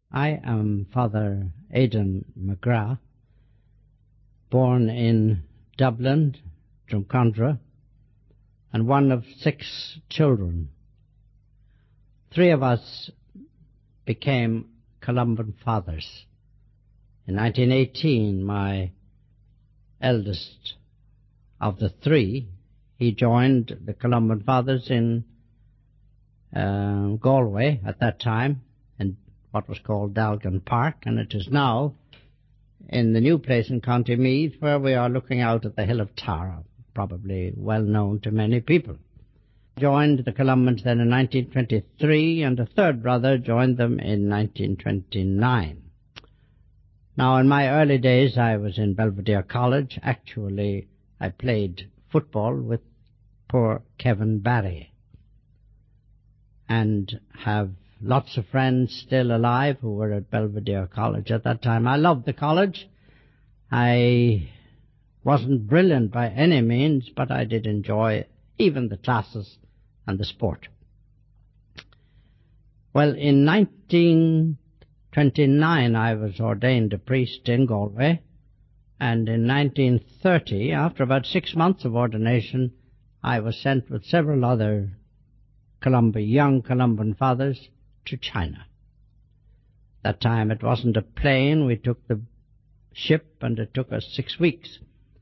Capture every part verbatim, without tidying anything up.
I am Father Aidan McGrath, born in Dublin, Drumcondra, and one of six children. Three of us became Columban fathers. In nineteen eighteen, my eldest of the three, he joined the Columban fathers in uh, Galway at that time, in what was called Dalgan Park, and it is now in the new place in County Meath, where we are looking out at the hill of Tara, probably well known to many people. Joined the Columbans then in nineteen twenty-three, and a third brother joined them in nineteen twenty-nine. Now, in my early days, I was in Belvedere College. Actually, I played football with poor Kevin Barry, and have lots of friends still alive who were at Belvedere College at that time. I loved the college. I wasn't brilliant by any means, but I did enjoy even the classes and the sport. Well, in nineteen twenty-nine, I was ordained a priest in Galway, and in nineteen thirty, after about six months of ordination, I was sent with several other Columban, young Columban fathers to China. That time it wasn't a plane. We took the ship, and it took us six weeks.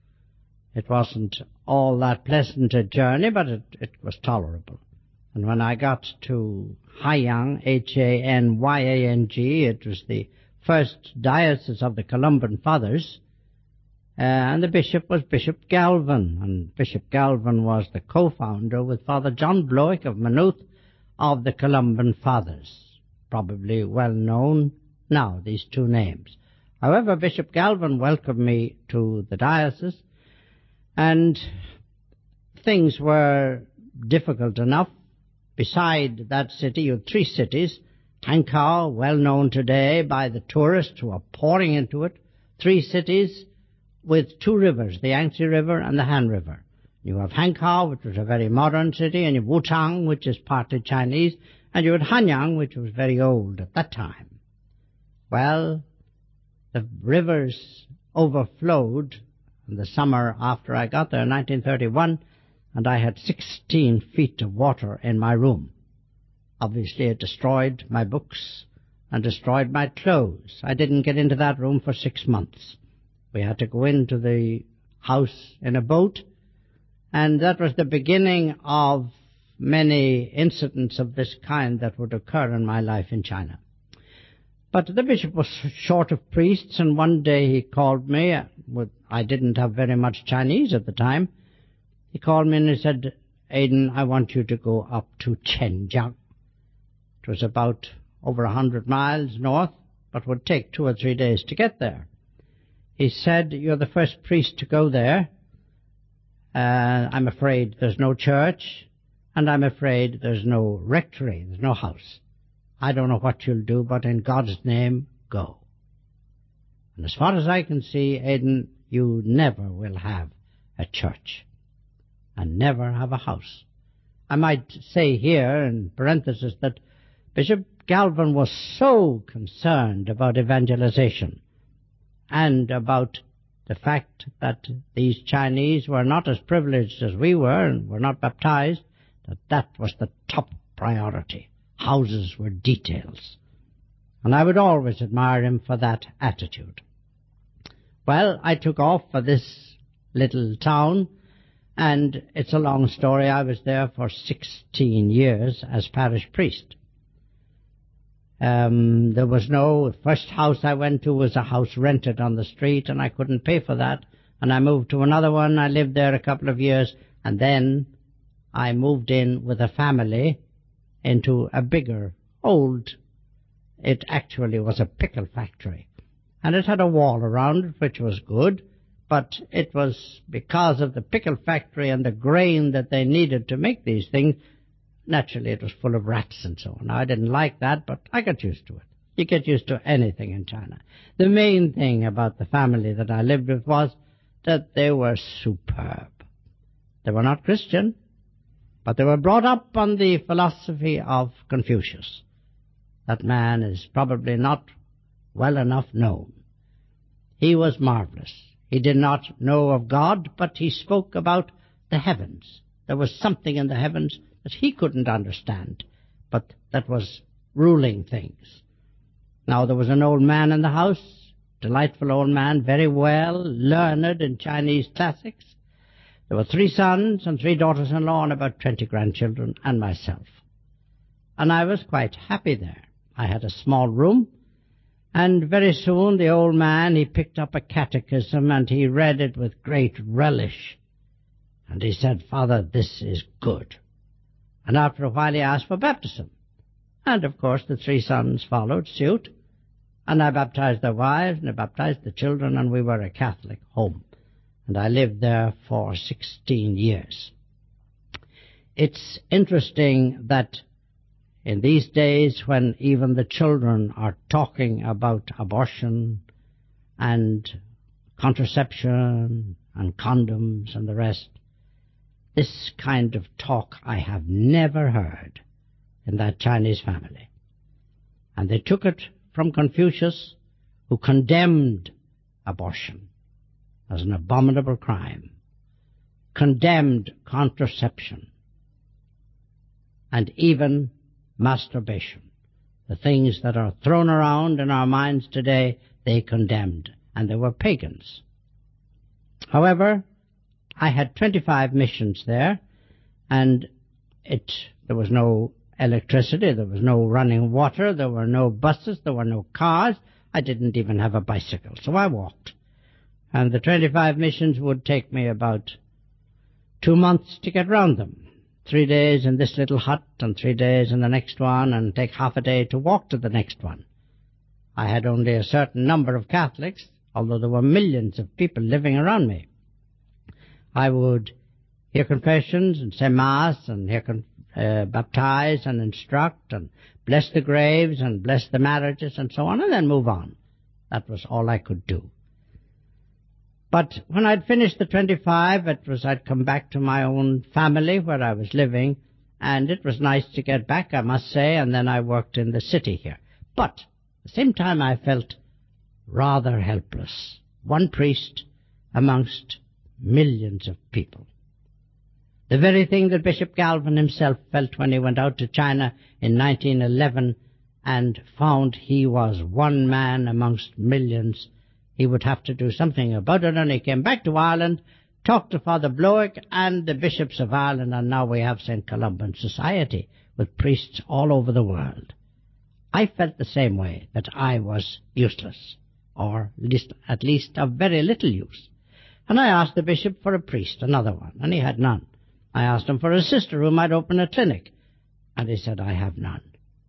It wasn't all that pleasant a journey, but it, it was tolerable. And when I got to Hanyang, H A N Y A N G, it was the first diocese of the Columban fathers, uh, and the bishop was Bishop Galvin, and Bishop Galvin was the co-founder with Father John Blowick of Maynooth of the Columban fathers, probably well known now, these two names. However, Bishop Galvin welcomed me to the diocese, and things were difficult enough. Beside that city, you had three cities. Hankow, well known today by the tourists who are pouring into it. Three cities with two rivers, the Yangtze River and the Han River. You have Hankow, which was a very modern city, and you have Wutang, which is partly Chinese, and you had Hanyang, which was very old at that time. Well, the rivers overflowed in the summer after I got there in nineteen thirty-one, and I had sixteen feet of water in my room. Obviously, it destroyed my books and destroyed my clothes. I didn't get into that room for six months. We had to go into the house in a boat, and that was the beginning of many incidents of this kind that would occur in my life in China. But the bishop was short of priests, and one day he called me. I didn't have very much Chinese at the time. He called me and he said, "Aidan, I want you to go up to Zhenjiang." It was about over a hundred miles north, but would take two or three days to get there. He said, "You're the first priest to go there. Uh, I'm afraid there's no church, and I'm afraid there's no rectory, there's no house. I don't know what you'll do, but in God's name, go. And as far as I can see, Aidan, you never will have a church, and never have a house." I might say here, in parenthesis, that Bishop Galvin was so concerned about evangelization and about the fact that these Chinese were not as privileged as we were and were not baptized, that that was the top priority. Houses were details. And I would always admire him for that attitude. Well, I took off for this little town, and it's a long story. I was there for sixteen years as parish priest. Um, there was no, the first house I went to was a house rented on the street, and I couldn't pay for that. And I moved to another one. I lived there a couple of years, and then I moved in with a family into a bigger, old, it actually was a pickle factory. And it had a wall around it, which was good, but it was because of the pickle factory and the grain that they needed to make these things. Naturally, it was full of rats and so on. I didn't like that, but I got used to it. You get used to anything in China. The main thing about the family that I lived with was that they were superb. They were not Christian, but they were brought up on the philosophy of Confucius. That man is probably not well enough known. He was marvelous. He did not know of God, but he spoke about the heavens. There was something in the heavens that he couldn't understand, but that was ruling things. Now, there was an old man in the house, delightful old man, very well learned in Chinese classics. There were three sons and three daughters-in-law and about twenty grandchildren and myself. And I was quite happy there. I had a small room, and very soon the old man, he picked up a catechism and he read it with great relish. And he said, "Father, this is good." And after a while he asked for baptism. And of course the three sons followed suit. And I baptized their wives and I baptized the children, and we were a Catholic home. And I lived there for sixteen years. It's interesting that in these days when even the children are talking about abortion and contraception and condoms and the rest, this kind of talk I have never heard in that Chinese family. And they took it from Confucius, who condemned abortion as an abominable crime, condemned contraception, and even masturbation. The things that are thrown around in our minds today, they condemned, and they were pagans. However, I had twenty-five missions there, and it there was no electricity, there was no running water, there were no buses, there were no cars. I didn't even have a bicycle, so I walked. And the twenty-five missions would take me about two months to get round them. Three days in this little hut and three days in the next one, and take half a day to walk to the next one. I had only a certain number of Catholics, although there were millions of people living around me. I would hear confessions and say Mass and hear con- uh, baptize and instruct and bless the graves and bless the marriages and so on, and then move on. That was all I could do. But when I'd finished the twenty-five, it was I'd come back to my own family where I was living, and it was nice to get back, I must say, and then I worked in the city here. But at the same time I felt rather helpless. One priest amongst millions of people. The very thing that Bishop Galvin himself felt when he went out to China in nineteen eleven and found he was one man amongst millions. He would have to do something about it, and he came back to Ireland, talked to Father Blowick and the bishops of Ireland, and now we have Saint Columban Society with priests all over the world. I felt the same way, that I was useless, or at least, at least of very little use. And I asked the bishop for a priest, another one, and he had none. I asked him for a sister who might open a clinic, and he said, "I have none."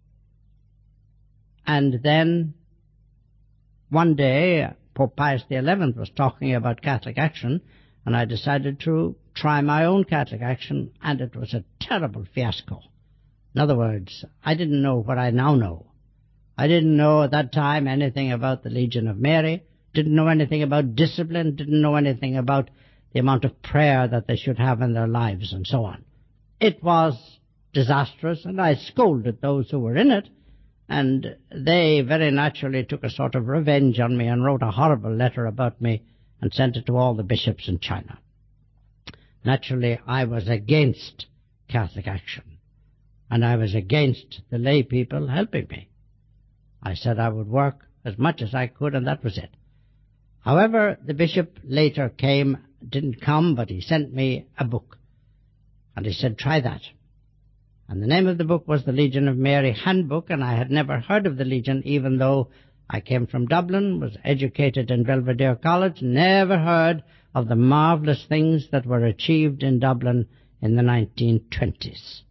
And then one day Pope Pius the eleventh was talking about Catholic Action, and I decided to try my own Catholic Action, and it was a terrible fiasco. In other words, I didn't know what I now know. I didn't know at that time anything about the Legion of Mary, didn't know anything about discipline, didn't know anything about the amount of prayer that they should have in their lives, and so on. It was disastrous, and I scolded those who were in it, and they very naturally took a sort of revenge on me and wrote a horrible letter about me and sent it to all the bishops in China. Naturally, I was against Catholic Action, and I was against the lay people helping me. I said I would work as much as I could, and that was it. However, the bishop later came, didn't come, but he sent me a book, and he said, "Try that." And the name of the book was the Legion of Mary Handbook, and I had never heard of the Legion, even though I came from Dublin, was educated in Belvedere College, never heard of the marvelous things that were achieved in Dublin in the nineteen twenties.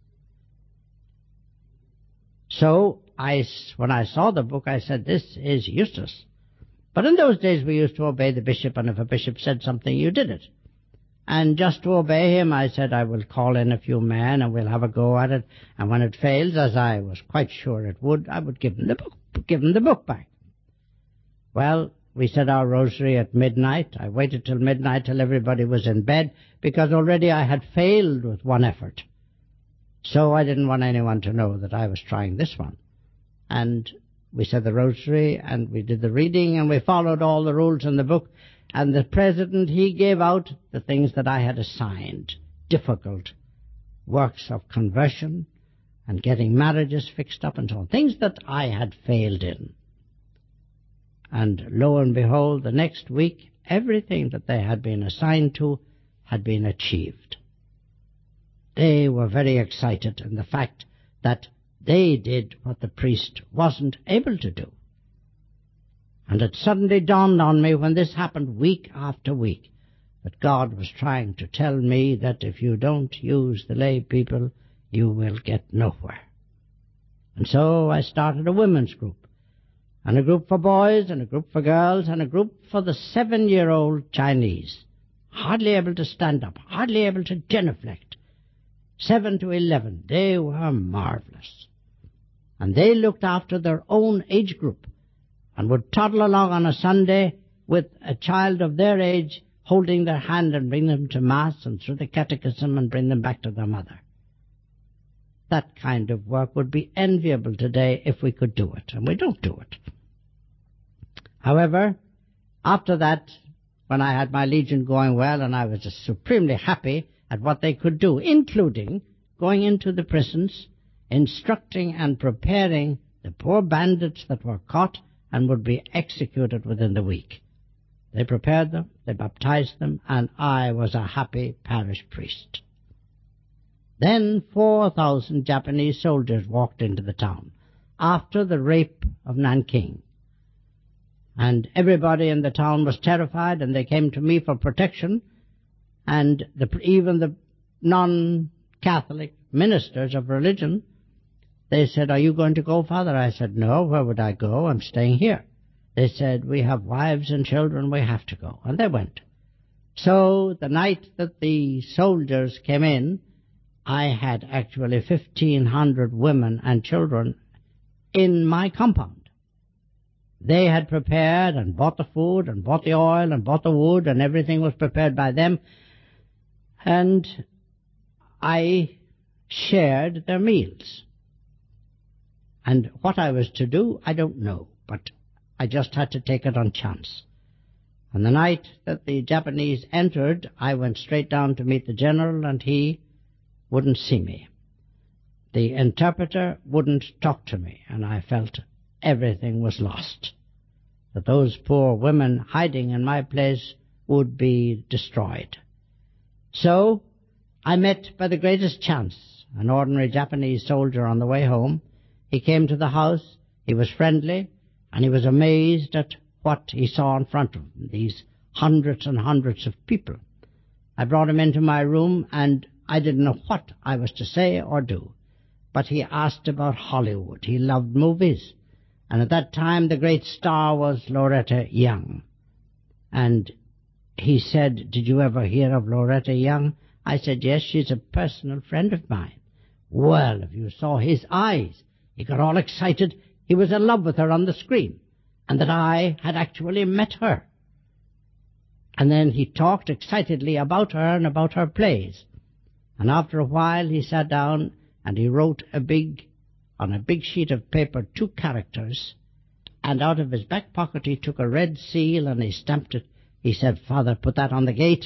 So I, when I saw the book, I said, "This is useless." But in those days we used to obey the bishop, and if a bishop said something, you did it. And just to obey him, I said, I will call in a few men and we'll have a go at it. And when it fails, as I was quite sure it would, I would give him the book, give him the book back. Well, we said our rosary at midnight. I waited till midnight till everybody was in bed, because already I had failed with one effort. So I didn't want anyone to know that I was trying this one. and we said the rosary, and we did the reading, and we followed all the rules in the book. And the president, he gave out the things that I had assigned, difficult works of conversion and getting marriages fixed up and so on, things that I had failed in. And lo and behold, the next week, everything that they had been assigned to had been achieved. They were very excited in the fact that they did what the priest wasn't able to do. And it suddenly dawned on me when this happened week after week that God was trying to tell me that if you don't use the lay people, you will get nowhere. And so I started a women's group, and a group for boys, and a group for girls, and a group for the seven-year-old Chinese, hardly able to stand up, hardly able to genuflect. Seven to eleven, they were marvelous. And they looked after their own age group and would toddle along on a Sunday with a child of their age holding their hand and bring them to Mass and through the catechism and bring them back to their mother. That kind of work would be enviable today if we could do it, and we don't do it. However, after that, when I had my Legion going well and I was just supremely happy at what they could do, including going into the prisons, instructing and preparing the poor bandits that were caught and would be executed within the week. They prepared them, they baptized them, and I was a happy parish priest. Then four thousand Japanese soldiers walked into the town after the rape of Nanking. And everybody in the town was terrified, and they came to me for protection, and the, even the non-Catholic ministers of religion, they said, "Are you going to go, Father?" I said, "No, where would I go? I'm staying here." They said, "We have wives and children, we have to go." And they went. So the night that the soldiers came in, I had actually fifteen hundred women and children in my compound. They had prepared and bought the food and bought the oil and bought the wood, and everything was prepared by them. And I shared their meals. And what I was to do, I don't know, but I just had to take it on chance. And the night that the Japanese entered, I went straight down to meet the general, and he wouldn't see me. The interpreter wouldn't talk to me, and I felt everything was lost, that those poor women hiding in my place would be destroyed. So I met, by the greatest chance, an ordinary Japanese soldier on the way home. He came to the house, he was friendly, and he was amazed at what he saw in front of him, these hundreds and hundreds of people. I brought him into my room, and I didn't know what I was to say or do. But he asked about Hollywood. He loved movies. And at that time, the great star was Loretta Young. And he said, "Did you ever hear of Loretta Young?" I said, "Yes, she's a personal friend of mine." Well, if you saw his eyes, he got all excited. He was in love with her on the screen, and that I had actually met her. And then he talked excitedly about her and about her plays. And after a while he sat down and he wrote a big, on a big sheet of paper, two characters, and out of his back pocket he took a red seal and he stamped it. He said, "Father, put that on the gate."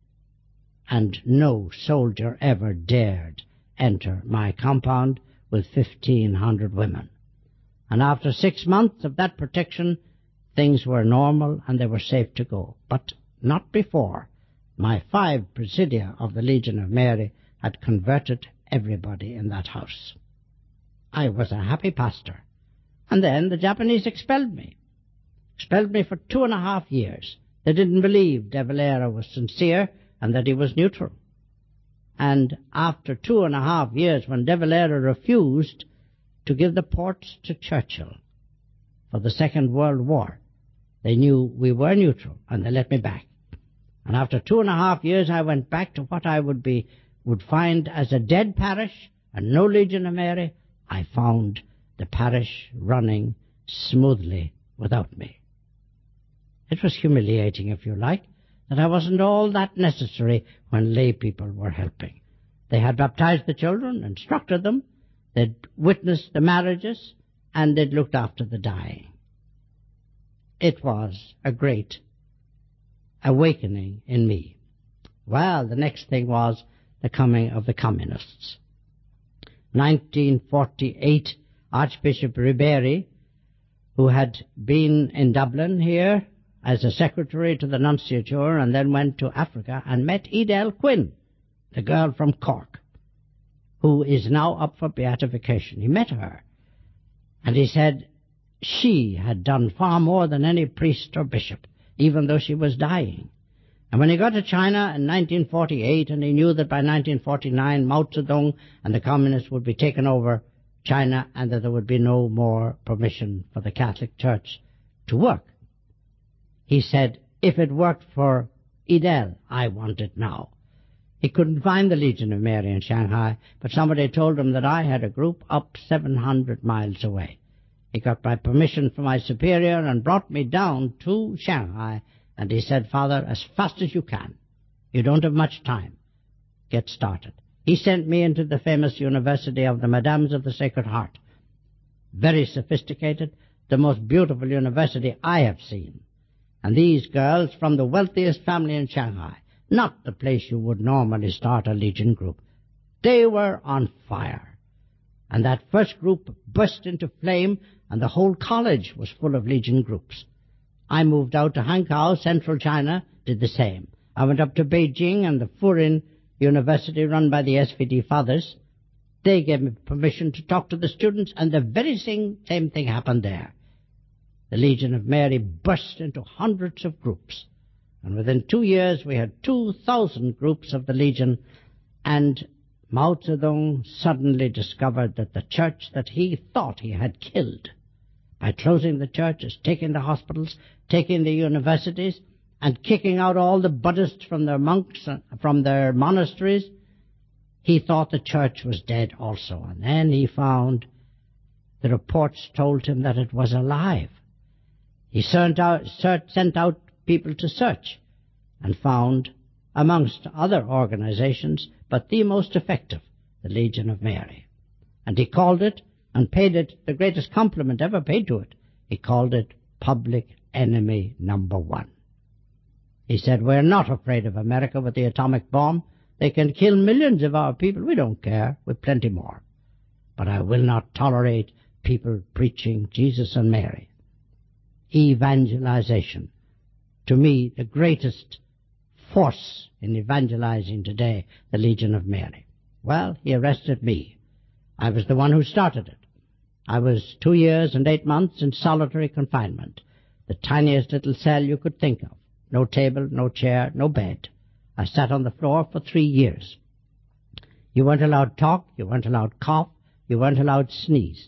And no soldier ever dared enter my compound with fifteen hundred women. And after six months of that protection, things were normal and they were safe to go. But not before my five presidia of the Legion of Mary had converted everybody in that house. I was a happy pastor. And then the Japanese expelled me. Expelled me for two and a half years. They didn't believe De Valera was sincere and that he was neutral. And after two and a half years, when De Valera refused to give the ports to Churchill for the Second World War, they knew we were neutral, and they let me back. And after two and a half years, I went back to what I would be would find as a dead parish and no Legion of Mary. I found the parish running smoothly without me. It was humiliating, if you like, that I wasn't all that necessary when lay people were helping. They had baptized the children, instructed them, they'd witnessed the marriages, and they'd looked after the dying. It was a great awakening in me. Well, the next thing was the coming of the communists. nineteen forty-eight, Archbishop Ribéry, who had been in Dublin here as a secretary to the nunciature and then went to Africa and met Edel Quinn, the girl from Cork, who is now up for beatification. He met her, and he said she had done far more than any priest or bishop, even though she was dying. And when he got to China in nineteen forty-eight, and he knew that by nineteen forty-nine Mao Zedong and the communists would be taken over China and that there would be no more permission for the Catholic Church to work, he said, if it worked for Edel, I want it now. He couldn't find the Legion of Mary in Shanghai, but somebody told him that I had a group up seven hundred miles away. He got my permission from my superior and brought me down to Shanghai, and he said, Father, as fast as you can. You don't have much time. Get started. He sent me into the famous University of the Madams of the Sacred Heart. Very sophisticated, the most beautiful university I have seen. And these girls from the wealthiest family in Shanghai, not the place you would normally start a Legion group. They were on fire. And that first group burst into flame, and the whole college was full of Legion groups. I moved out to Hankow, central China, did the same. I went up to Beijing and the Furin University run by the S V D Fathers. They gave me permission to talk to the students, and the very same, same thing happened there. The Legion of Mary burst into hundreds of groups, and within two years we had two thousand groups of the Legion, and Mao Zedong suddenly discovered that the church that he thought he had killed by closing the churches, taking the hospitals, taking the universities, and kicking out all the Buddhists from their monks, from their monasteries, he thought the church was dead also. And then he found the reports told him that it was alive. He sent out, sent out people to search and found, amongst other organizations, but the most effective, the Legion of Mary. And he called it, and paid it the greatest compliment ever paid to it, he called it public enemy number one. He said, we're not afraid of America with the atomic bomb. They can kill millions of our people. We don't care. We've plenty more. But I will not tolerate people preaching Jesus and Mary. Evangelization. To me, the greatest force in evangelizing today, the Legion of Mary. Well, he arrested me. I was the one who started it. I was two years and eight months in solitary confinement, the tiniest little cell you could think of. No table, no chair, no bed. I sat on the floor for three years. You weren't allowed talk, you weren't allowed cough, you weren't allowed sneeze.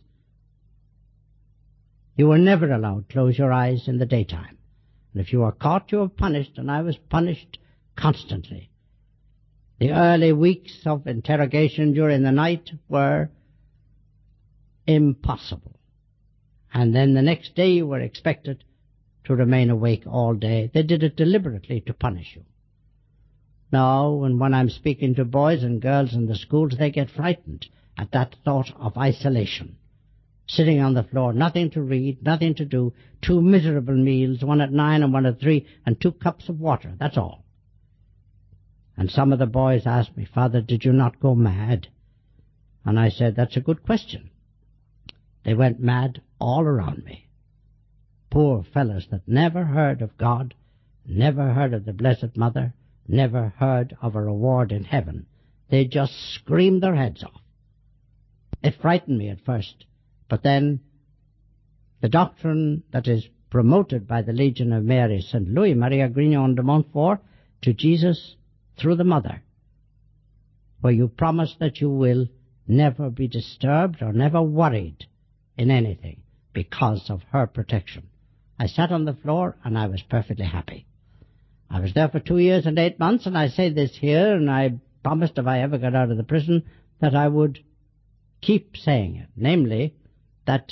You were never allowed close your eyes in the daytime. And if you were caught, you were punished, and I was punished constantly. The early weeks of interrogation during the night were impossible. And then the next day you were expected to remain awake all day. They did it deliberately to punish you. Now, and when I'm speaking to boys and girls in the schools, they get frightened at that thought of isolation. Sitting on the floor, nothing to read, nothing to do, two miserable meals, one at nine and one at three, and two cups of water, that's all. And some of the boys asked me, Father, did you not go mad? And I said, that's a good question. They went mad all around me. Poor fellows that never heard of God, never heard of the Blessed Mother, never heard of a reward in heaven. They just screamed their heads off. It frightened me at first, but then the doctrine that is promoted by the Legion of Mary, Saint Louis Maria Grignon de Montfort, to Jesus through the Mother, where you promise that you will never be disturbed or never worried in anything because of her protection. I sat on the floor and I was perfectly happy. I was there for two years and eight months, and I say this here, and I promised if I ever got out of the prison that I would keep saying it, namely, that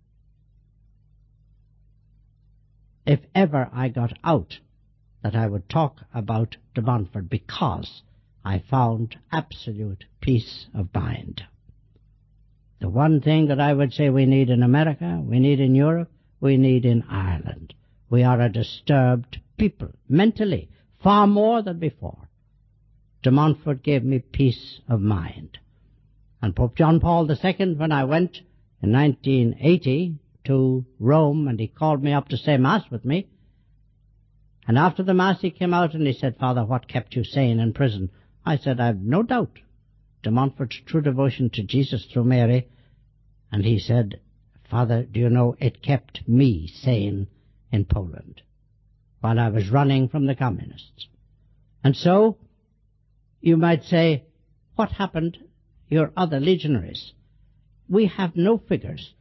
if ever I got out, that I would talk about de Montfort, because I found absolute peace of mind. The one thing that I would say we need in America, we need in Europe, we need in Ireland. We are a disturbed people, mentally, far more than before. De Montfort gave me peace of mind. And Pope John Paul the Second, when I went in nineteen eighty to Rome, and he called me up to say Mass with me, and after the Mass he came out and he said, Father, what kept you sane in prison? I said, I've no doubt De Montfort's true devotion to Jesus through Mary. And he said, Father, do you know, it kept me sane in Poland while I was running from the communists. And so, you might say, what happened to your other legionaries? We have no figures.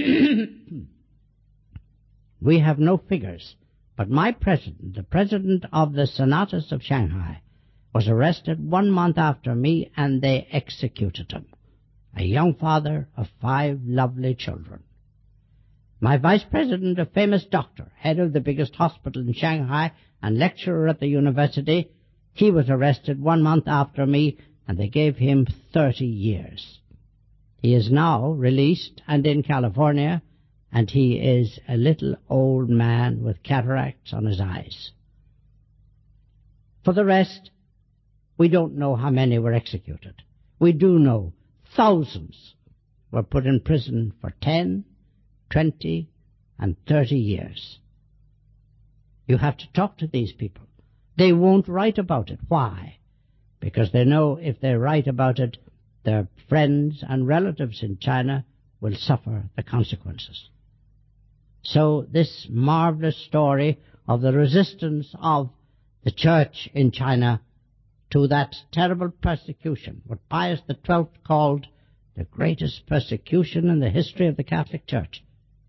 We have no figures. But my president, the president of the Senatus of Shanghai, was arrested one month after me, and they executed him, a young father of five lovely children. My vice president, a famous doctor, head of the biggest hospital in Shanghai and lecturer at the university, he was arrested one month after me, and they gave him thirty years. He is now released and in California, and he is a little old man with cataracts on his eyes. For the rest, we don't know how many were executed. We do know thousands were put in prison for ten, twenty, and thirty years. You have to talk to these people. They won't write about it. Why? Because they know if they write about it, their friends and relatives in China will suffer the consequences. So this marvelous story of the resistance of the church in China to that terrible persecution, what Pius the Twelfth called the greatest persecution in the history of the Catholic Church,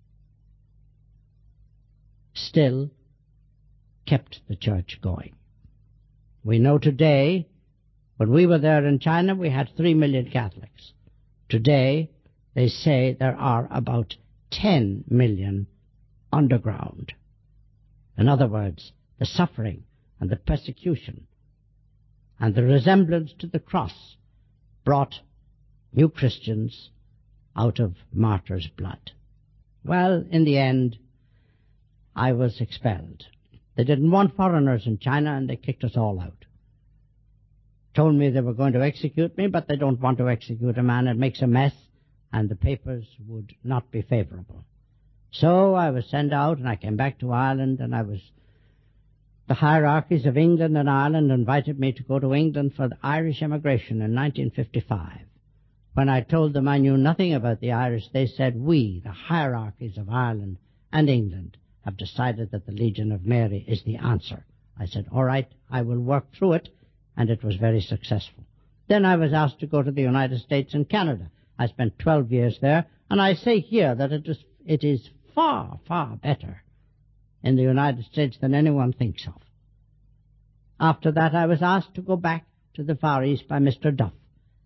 still kept the church going. We know today, when we were there in China, we had three million Catholics. Today, they say there are about ten million underground. In other words, the suffering and the persecution and the resemblance to the cross brought new Christians out of martyrs' blood. Well, in the end, I was expelled. They didn't want foreigners in China, and they kicked us all out. Told me they were going to execute me, but they don't want to execute a man that makes a mess, and the papers would not be favorable. So I was sent out, and I came back to Ireland, and I was... The hierarchies of England and Ireland invited me to go to England for the Irish emigration in nineteen fifty-five. When I told them I knew nothing about the Irish, they said, we, the hierarchies of Ireland and England, have decided that the Legion of Mary is the answer. I said, all right, I will work through it, and it was very successful. Then I was asked to go to the United States and Canada. I spent twelve years there, and I say here that it is, it is far, far better in the United States than anyone thinks of. After that, I was asked to go back to the Far East by Mister Duff.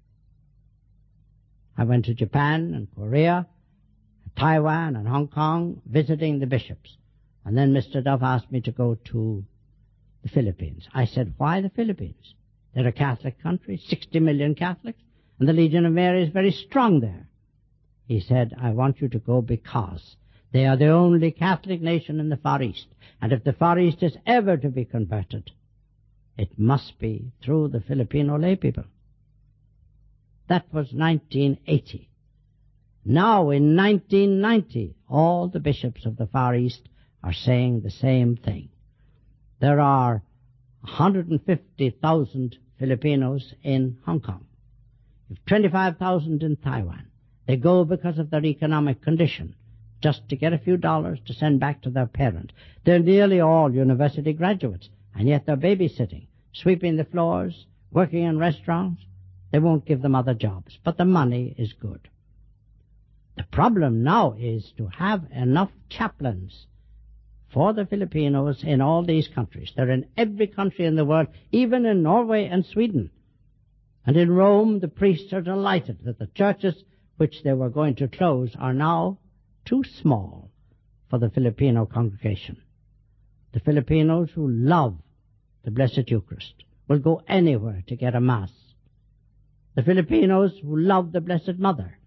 I went to Japan and Korea, Taiwan and Hong Kong, visiting the bishops. And then Mister Duff asked me to go to the Philippines. I said, why the Philippines? They're a Catholic country, sixty million Catholics, and the Legion of Mary is very strong there. He said, I want you to go because they are the only Catholic nation in the Far East, and if the Far East is ever to be converted, it must be through the Filipino lay people. That was nineteen eighty. Now, in nineteen ninety, all the bishops of the Far East are saying the same thing. There are one hundred fifty thousand Filipinos in Hong Kong, twenty-five thousand in Taiwan. They go because of their economic condition, just to get a few dollars to send back to their parents. They're nearly all university graduates, and yet they're babysitting, sweeping the floors, working in restaurants. They won't give them other jobs, but the money is good. The problem now is to have enough chaplains for the Filipinos in all these countries. They're in every country in the world, even in Norway and Sweden. And in Rome, the priests are delighted that the churches which they were going to close are now too small for the Filipino congregation. The Filipinos who love the Blessed Eucharist will go anywhere to get a Mass. The Filipinos who love the Blessed Mother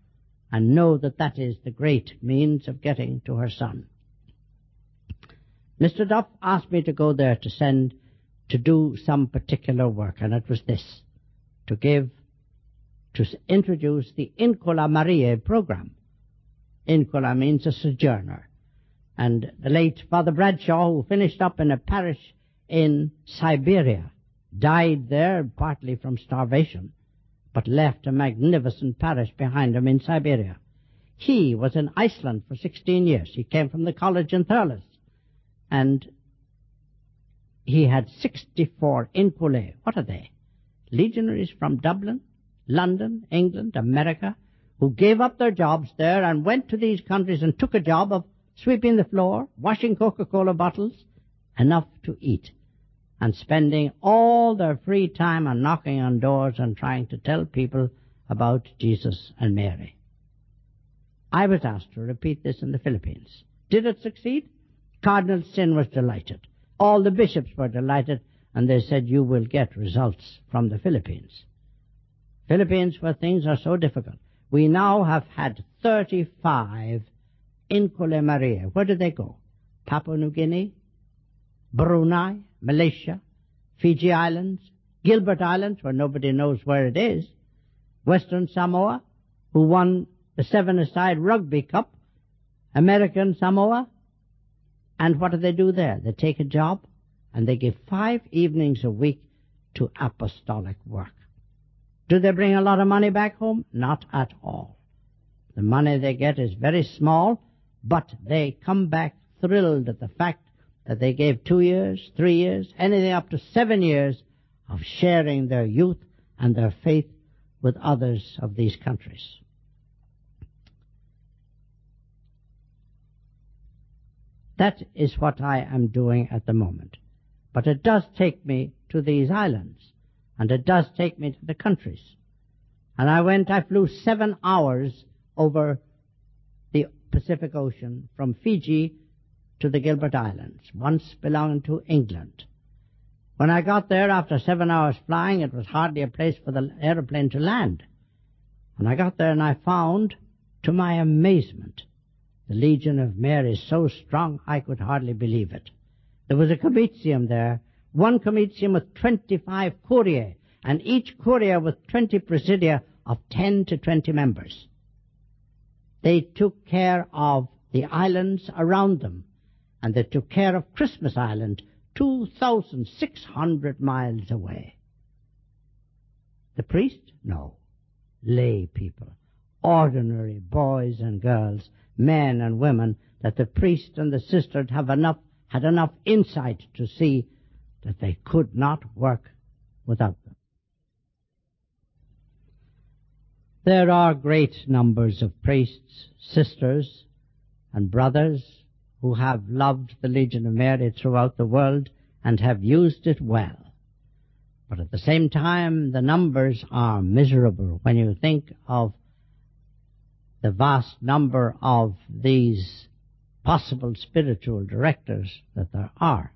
and know that that is the great means of getting to her son. Mister Duff asked me to go there to send, to do some particular work, and it was this, to give, to introduce the Incula Mariae program. Incula means a sojourner. And the late Father Bradshaw, who finished up in a parish in Siberia, died there partly from starvation, but left a magnificent parish behind him in Siberia. He was in Iceland for sixteen years. He came from the college in Thurles, and he had sixty-four inculae. What are they? Legionaries from Dublin, London, England, America, who gave up their jobs there and went to these countries and took a job of sweeping the floor, washing Coca-Cola bottles, enough to eat, and spending all their free time on knocking on doors and trying to tell people about Jesus and Mary. I was asked to repeat this in the Philippines. Did it succeed? Cardinal Sin was delighted. All the bishops were delighted, and they said, you will get results from the Philippines. Philippines, where things are so difficult. We now have had thirty-five Inculae Mariae. Where did they go? Papua New Guinea, Brunei, Malaysia, Fiji Islands, Gilbert Islands, where nobody knows where it is, Western Samoa, who won the seven-a-side rugby cup, American Samoa. And what do they do there? They take a job and they give five evenings a week to apostolic work. Do they bring a lot of money back home? Not at all. The money they get is very small, but they come back thrilled at the fact that they gave two years, three years, anything up to seven years of sharing their youth and their faith with others of these countries. That is what I am doing at the moment. But it does take me to these islands, and it does take me to the countries. And I went, I flew seven hours over the Pacific Ocean from Fiji to the Gilbert Islands, once belonging to England. When I got there after seven hours flying, it was hardly a place for the aeroplane to land. And I got there and I found, to my amazement, the Legion of Mary so strong I could hardly believe it. There was a comitium there, one comitium with twenty-five curiae, and each curia with twenty presidia of ten to twenty members. They took care of the islands around them, and they took care of Christmas Island, two thousand six hundred miles away. The priest? No. Lay people, ordinary boys and girls, men and women, that the priest and the sister have enough, had enough insight to see that they could not work without them. There are great numbers of priests, sisters, and brothers who have loved the Legion of Mary throughout the world and have used it well. But at the same time, the numbers are miserable when you think of the vast number of these possible spiritual directors that there are.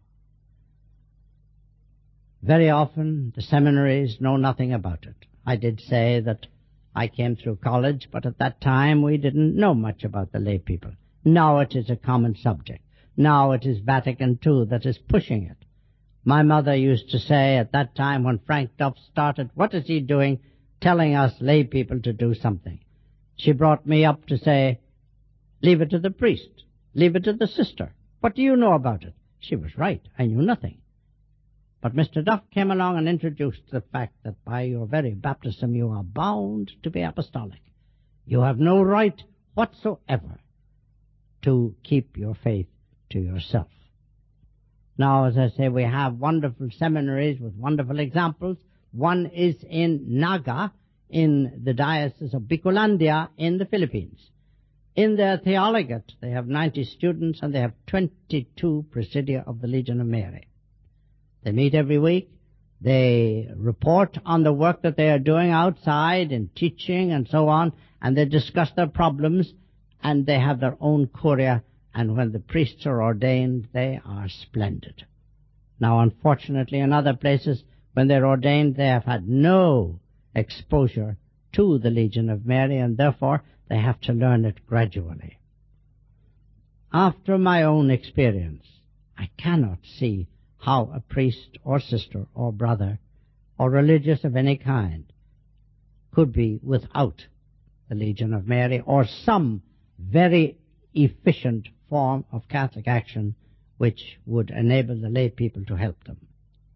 Very often the seminaries know nothing about it. I did say that I came through college, but at that time we didn't know much about the lay people. Now it is a common subject. Now it is Vatican Two that is pushing it. My mother used to say at that time when Frank Duff started, what is he doing telling us lay people to do something? She brought me up to say, leave it to the priest, leave it to the sister. What do you know about it? She was right. I knew nothing. But Mister Duff came along and introduced the fact that by your very baptism you are bound to be apostolic. You have no right whatsoever to keep your faith to yourself. Now, as I say, we have wonderful seminaries with wonderful examples. One is in Naga, in the Diocese of Bicolandia in the Philippines. In their theologate, they have ninety students and they have twenty-two presidia of the Legion of Mary. They meet every week. They report on the work that they are doing outside in teaching and so on, and they discuss their problems, and they have their own curia, and when the priests are ordained, they are splendid. Now, unfortunately, in other places, when they're ordained, they have had no exposure to the Legion of Mary, and therefore They have to learn it gradually. After my own experience, I cannot see how a priest or sister or brother or religious of any kind could be without the Legion of Mary or some very efficient form of Catholic action which would enable the lay people to help them.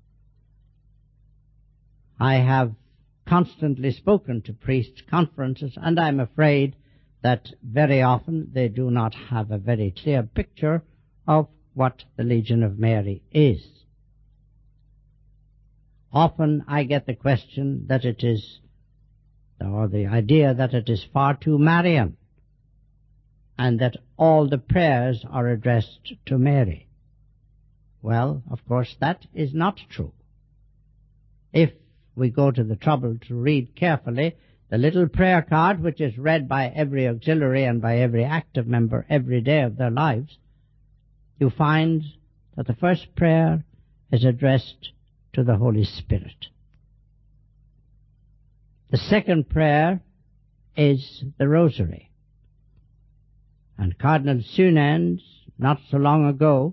I have constantly spoken to priests' conferences, and I'm afraid that very often they do not have a very clear picture of what the Legion of Mary is. Often I get the question that it is, or the idea that it is far too Marian, and that all the prayers are addressed to Mary. Well, of course, that is not true. If we go to the trouble to read carefully the little prayer card which is read by every auxiliary and by every active member every day of their lives, you find that the first prayer is addressed to the Holy Spirit. The second prayer is the Rosary. And Cardinal Sunens, not so long ago,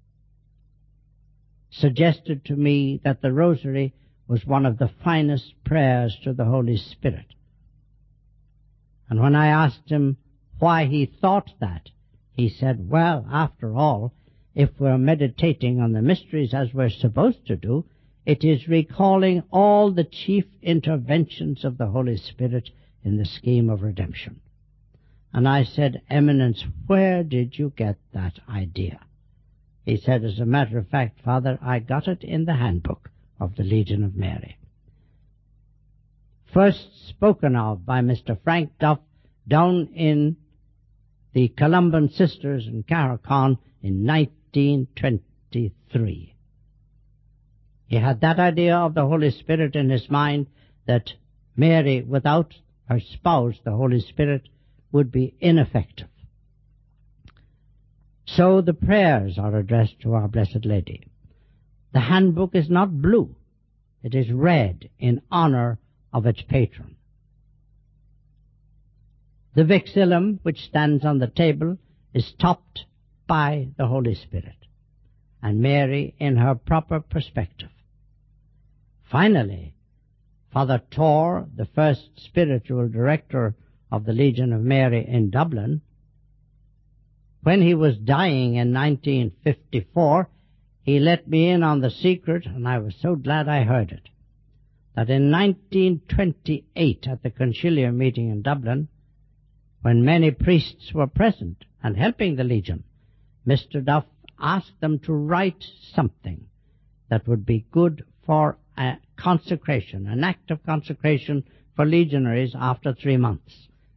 suggested to me that the Rosary was one of the finest prayers to the Holy Spirit. And when I asked him why he thought that, he said, well, after all, if we're meditating on the mysteries as we're supposed to do, it is recalling all the chief interventions of the Holy Spirit in the scheme of redemption. And I said, Eminence, where did you get that idea? He said, as a matter of fact, Father, I got it in the handbook of the Legion of Mary. First spoken of by Mister Frank Duff down in the Columban Sisters in Carricon in nineteen twenty-three. He had that idea of the Holy Spirit in his mind, that Mary, without her spouse, the Holy Spirit, would be ineffective. So the prayers are addressed to Our Blessed Lady. The handbook is not blue. It is red in honor of its patron. The vexillum, which stands on the table, is topped by the Holy Spirit, and Mary in her proper perspective. Finally, Father Torr, the first spiritual director of the Legion of Mary in Dublin, when he was dying in nineteen fifty-four, he let me in on the secret, and I was so glad I heard it, that in nineteen twenty-eight, at the conciliar meeting in Dublin, when many priests were present and helping the Legion, Mister Duff asked them to write something that would be good for a consecration, an act of consecration for legionaries after three months.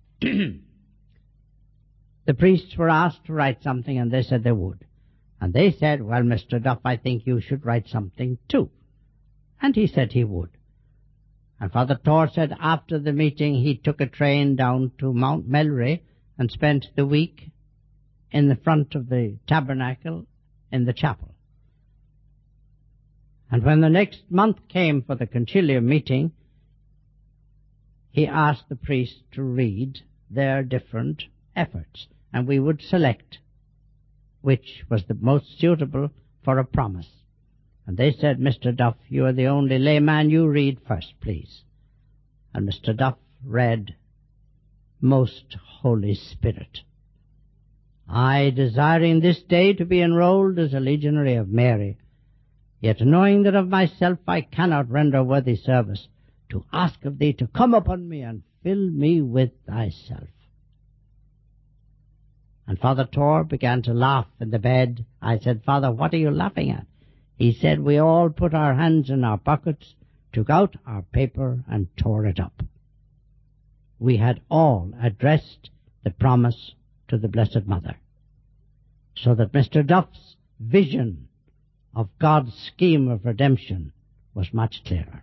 The priests were asked to write something, and they said they would. And they said, well, Mister Duff, I think you should write something too. And he said he would. And Father Torr said after the meeting he took a train down to Mount Melry and spent the week in the front of the tabernacle in the chapel. And when the next month came for the conciliar meeting, he asked the priests to read their different efforts, and we would select which was the most suitable for a promise. And they said, Mister Duff, you are the only layman, you read first, please. And Mister Duff read, Most Holy Spirit, I, desiring this day to be enrolled as a legionary of Mary, yet knowing that of myself I cannot render worthy service, to ask of thee to come upon me and fill me with thyself. And Father Torr began to laugh in the bed. I said, Father, what are you laughing at? He said, we all put our hands in our pockets, took out our paper, and tore it up. We had all addressed the promise to the Blessed Mother, so that Mister Duff's vision of God's scheme of redemption was much clearer.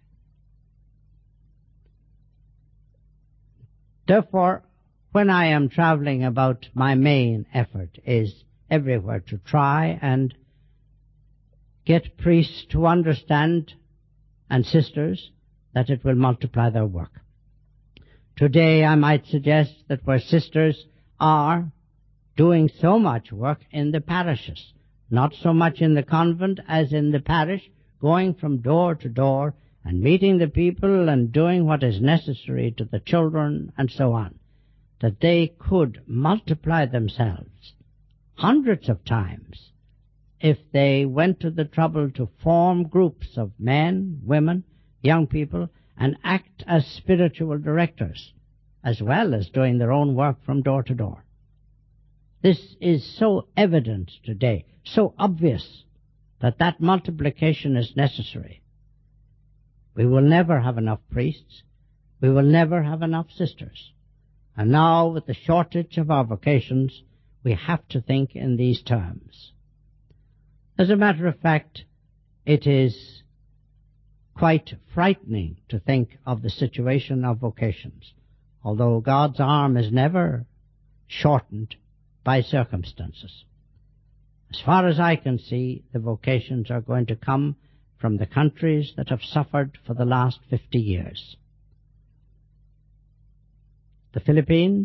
Therefore, when I am traveling about, my main effort is everywhere to try and get priests to understand, and sisters, that it will multiply their work. Today I might suggest that where sisters are doing so much work in the parishes, not so much in the convent as in the parish, going from door to door and meeting the people and doing what is necessary to the children and so on, that they could multiply themselves hundreds of times if they went to the trouble to form groups of men, women, young people, and act as spiritual directors, as well as doing their own work from door to door. This is so evident today, so obvious, that that multiplication is necessary. We will never have enough priests. We will never have enough sisters. And now, with the shortage of our vocations, we have to think in these terms. As a matter of fact, it is quite frightening to think of the situation of vocations, although God's arm is never shortened by circumstances. As far as I can see, the vocations are going to come from the countries that have suffered for the last fifty years. The Philippines,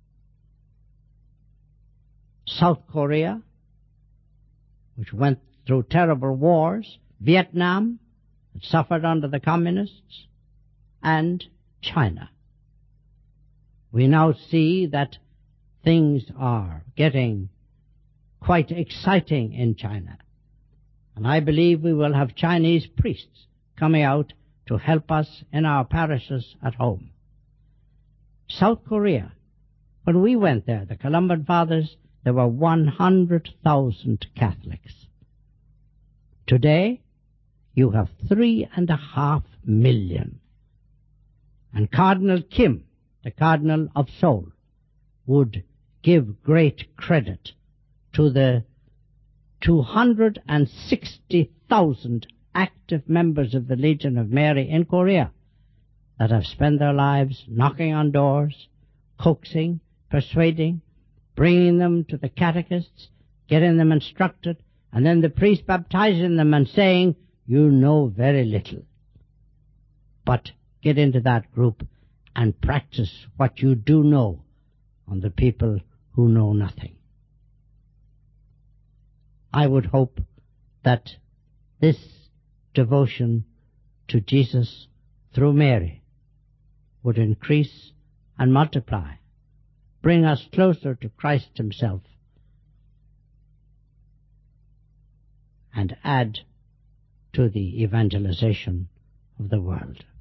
South Korea, which went through terrible wars, Vietnam, that suffered under the communists, and China. We now see that things are getting quite exciting in China, and I believe we will have Chinese priests coming out to help us in our parishes at home. South Korea, when we went there, the Columban Fathers, there were one hundred thousand Catholics. Today, you have three and a half million. And Cardinal Kim, the Cardinal of Seoul, would give great credit to the two hundred sixty thousand active members of the Legion of Mary in Korea that have spent their lives knocking on doors, coaxing, persuading, bringing them to the catechists, getting them instructed, and then the priest baptizing them and saying, "You know very little, but get into that group and practice what you do know on the people who know nothing." I would hope that this devotion to Jesus through Mary would increase and multiply, bring us closer to Christ himself, and add to the evangelization of the world.